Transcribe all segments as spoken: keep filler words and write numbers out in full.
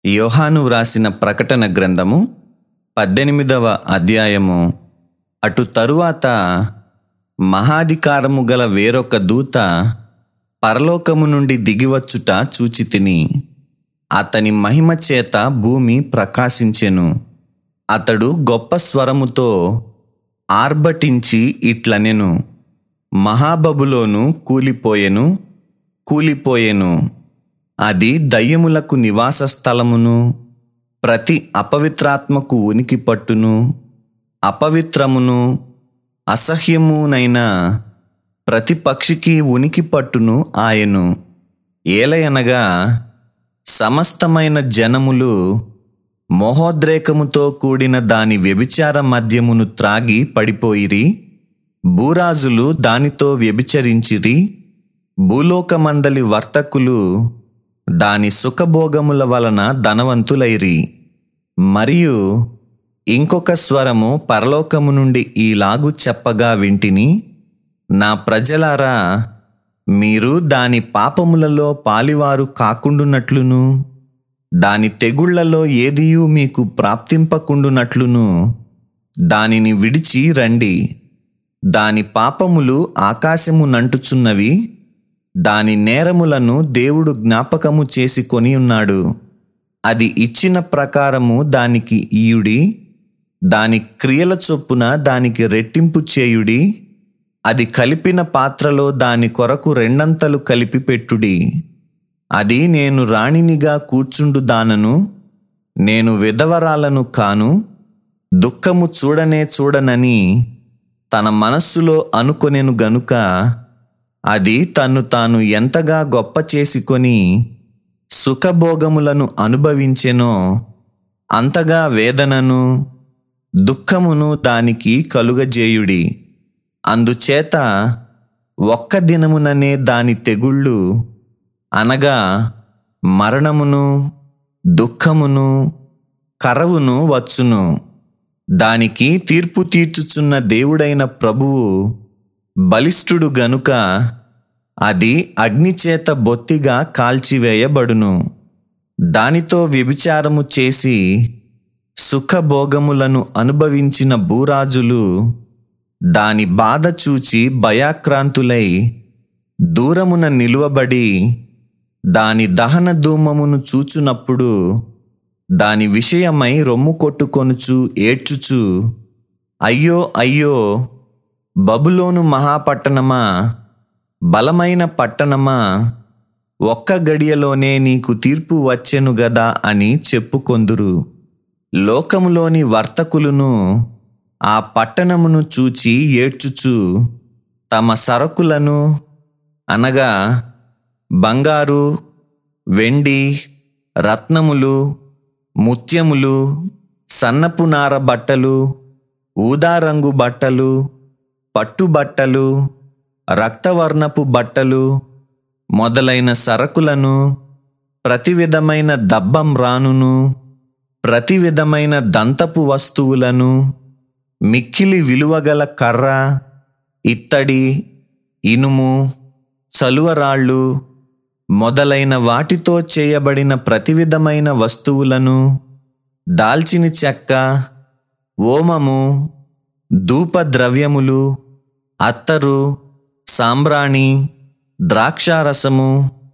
యోహాను వ్రాసిన ప్రకటన గ్రంథము పద్దెనిమిదవ అధ్యాయము. అటు తరువాత మహాధికారము గల వేరొక దూత పరలోకము నుండి దిగివచ్చుట చూచితిని. అతని మహిమ చేత భూమి ప్రకాశించెను. అతడు గొప్ప స్వరముతో ఆర్భటించి ఇట్లనెను, మహాబబులోను కూలిపోయెను, కూలిపోయెను. అది దయ్యములకు నివాస స్థలమును, ప్రతి అపవిత్రాత్మకు ఉనికి పట్టును, అపవిత్రమును అసహ్యమునైన ప్రతి పక్షికి ఉనికి పట్టును ఆయను. ఏలయనగా సమస్తమైన జనములు మోహోద్రేకముతో కూడిన దాని వ్యభిచార మద్యమును త్రాగి పడిపోయిరి. భూరాజులు దానితో వ్యభిచరించిరి. భూలోకమందలి వర్తకులు దాని సుఖభోగముల వలన ధనవంతులైరి. మరియు ఇంకొక స్వరము పరలోకము నుండి ఈలాగు చెప్పగా వింటిని, నా ప్రజలారా, మీరు దాని పాపములలో పాలివారు కాకుండునట్లును, దాని తెగుళ్లలో ఏదియూ మీకు ప్రాప్తింపకుండునట్లును దానిని విడిచి రండి. దాని పాపములు ఆకాశము నంటుచున్నవి. దాని నేరములను దేవుడు జ్ఞాపకము చేసుకొని ఉన్నాడు. అది ఇచ్చిన ప్రకారము దానికి ఇయుడి. దాని క్రియల చొప్పున దానికి రెట్టింపు చేయుడి. అది కలిపిన పాత్రలో దాని కొరకు రెండంతలు కలిపి పెట్టుడి. అది నేను రాణినిగా కూర్చుండు దానను, నేను విధవరాలను కాను, దుఃఖము చూడనే చూడనని తన మనస్సులో అనుకొనెను గనుక అది తన్ను తాను ఎంతగా గొప్ప చేసుకొని సుఖభోగములను అనుభవించెనో అంతగా వేదనను దుఃఖమును దానికి కలుగజేయుడి. అందుచేత ఒక్క దినముననే దాని తెగుళ్ళు, అనగా మరణమును దుఃఖమును కరవును వచ్చును. దానికి తీర్పు తీర్చుచున్న దేవుడైన ప్రభువు బలిష్ఠుడు గనుక అది అగ్నిచేత బొత్తిగా కాల్చివేయబడును. దానితో వ్యభిచారము చేసి సుఖభోగములను అనుభవించిన భూరాజులు దాని బాధ చూచి భయాక్రాంతులై దూరమున నిలువబడి దాని దహన ధూమమును చూచునప్పుడు దాని విషయమై రొమ్ము కొట్టుకొనుచు ఏడ్చుచు, అయ్యో అయ్యో బబులోను మహాపట్టణమా, బలమైన పట్టణమా, ఒక్క గడియలోనే నీకు తీర్పు వచ్చెను గదా అని చెప్పుకొందురు. లోకములోని వర్తకులను ఆ పట్టణమును చూచి ఏడ్చుచు తమ సరకులను, అనగా బంగారు, వెండి, రత్నములు, ముత్యములు, సన్నపు నార బట్టలు, ఊదారంగు బట్టలు, పట్టుబట్టలు, రక్తవర్ణపు బట్టలు మొదలైన సరకులను, ప్రతి విధమైన దబ్బం రానును, ప్రతి విధమైన దంతపు వస్తువులను, మిక్కిలి విలువగల కర్ర, ఇత్తడి, ఇనుము, చలువరాళ్ళు మొదలైన వాటితో చేయబడిన ప్రతి విధమైన వస్తువులను, దాల్చిన చెక్క, ఓమము, ధూపద్రవ్యములు, అత్తరు, సాంబ్రాణి, ద్రాక్షారసము,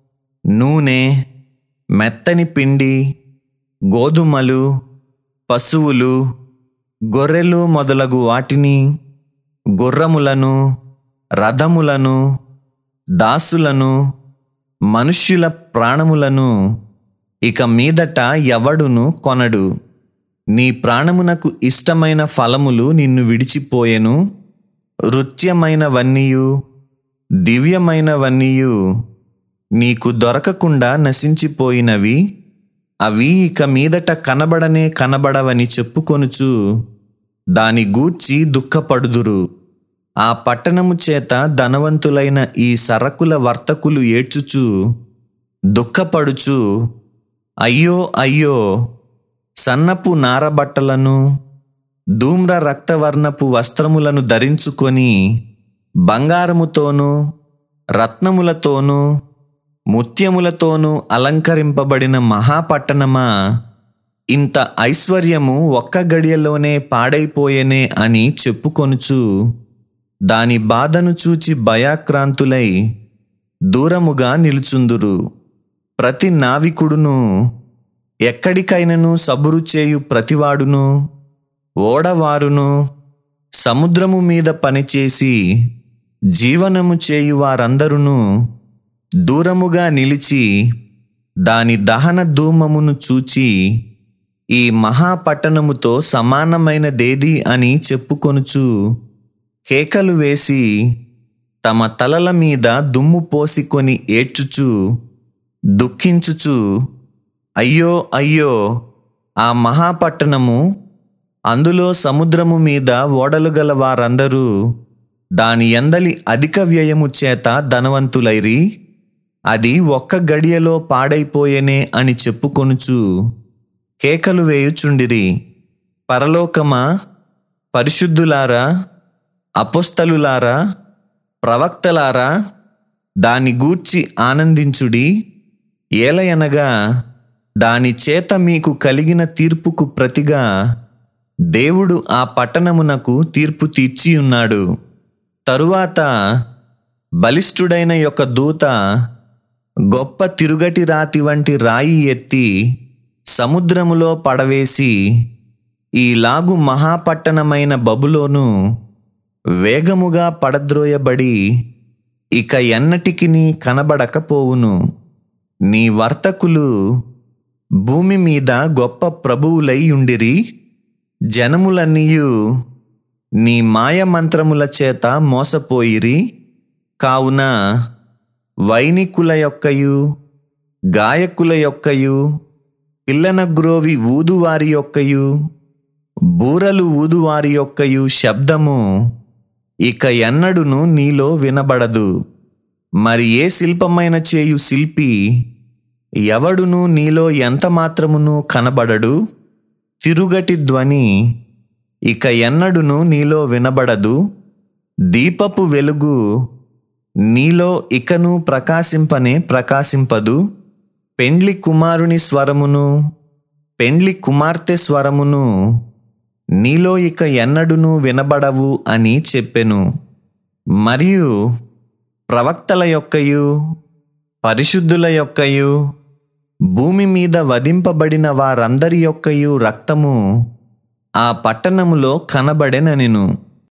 నూనె, మెత్తని పిండి, గోధుమలు, పశువులు, గొర్రెలు మొదలగు వాటిని, గుర్రములను, రథములను, దాసులను, మనుష్యుల ప్రాణములను ఇక మీదట ఎవడును కొనడు. నీ ప్రాణమునకు ఇష్టమైన ఫలములు నిన్ను విడిచిపోయెను. రుచ్యమైనవన్నీయు దివ్యమైనవన్నీయు నీకు దొరకకుండా నశించిపోయినవి. అవి ఇక మీదట కనబడనే కనబడవని చెప్పుకొనుచు దాని గూర్చి దుఃఖపడుదురు. ఆ పట్టణము చేత ధనవంతులైన ఈ సరకుల వర్తకులు ఏడ్చుచు దుఃఖపడుచు, అయ్యో అయ్యో సన్నపు నారబట్టలను, ధూమ్ర రక్తవర్ణపు వస్త్రములను ధరించుకొని బంగారముతోనూ రత్నములతోనూ ముత్యములతోనూ అలంకరింపబడిన మహాపట్టణమా, ఇంత ఐశ్వర్యము ఒక్క గడియలోనే పాడైపోయెనే అని చెప్పుకొనుచు దాని బాధను చూచి భయాక్రాంతులై దూరముగా నిలుచుందురు. ప్రతి నావికుడును, ఎక్కడికైనను సబురు చేయు ప్రతివాడును, ఓడవారును, సముద్రము మీద పనిచేసి జీవనము చేయు వారందరును దూరముగా నిలిచి దాని దహన ధూమమును చూచి ఈ మహాపట్టణముతో సమానమైనదేది అని చెప్పుకొనుచు కేకలు వేసి తమ తలల మీద దుమ్ము పోసికొని ఏడ్చుచు దుఃఖించుచు, అయ్యో అయ్యో, ఆ మహాపట్టణము, అందులో సముద్రము మీద ఓడలు గల వారందరూ దాని యందలి అధిక వ్యయము చేత ధనవంతులైరి, అది ఒక్క గడియలో పాడైపోయెనే అని చెప్పుకొనుచు కేకలు వేయుచుండిరి. పరలోకమా, పరిశుద్ధులారా, అపోస్తలులారా, ప్రవక్తలారా, దాని గూర్చి ఆనందించుడి. ఏలయనగా దాని చేత మీకు కలిగిన తీర్పుకు ప్రతిగా దేవుడు ఆ పట్టణమునకు తీర్పు తీర్చి ఉన్నాడు. తరువాత బలిష్ఠుడైన యొక్క దూత గొప్ప తిరుగటి రాతి వంటి రాయి ఎత్తి సముద్రములో పడవేసి, ఈలాగు మహాపట్టణమైన బబులోను వేగముగా పడద్రోయబడి ఇక ఎన్నటికిని కనబడకపోవును. నీ వర్తకులు భూమి మీద గొప్ప ప్రభువులై ఉండిరి. జనములన్నీయు నీ మాయమంత్రముల చేత మోసపోయిరి. కావున వైనికుల యొక్కయు, గాయకుల యొక్కయు, పిల్లనగ్రోవి ఊదువారి యొక్కయు, బూరలు ఊదువారి యొక్కయు శబ్దము ఇక ఎన్నడును నీలో వినబడదు. మరి ఏ శిల్పమైన చేయు శిల్పి ఎవడును నీలో ఎంత మాత్రమును కనబడడు. తిరుగటి ధ్వని ఇక ఎన్నడును నీలో వినబడదు. దీపపు వెలుగు నీలో ఇకను ప్రకాశింపనే ప్రకాశింపదు. పెండ్లి కుమారుని స్వరమును, పెండ్లి కుమార్తె స్వరమును నీలో ఇక ఎన్నడును వినబడవు అని చెప్పెను. మరియు ప్రవక్తల యొక్కయు, పరిశుద్ధుల యొక్కయు, భూమి మీద వధింపబడిన వారందరి యొక్కయు రక్తము ఆ పట్టణములో కనబడెననెను.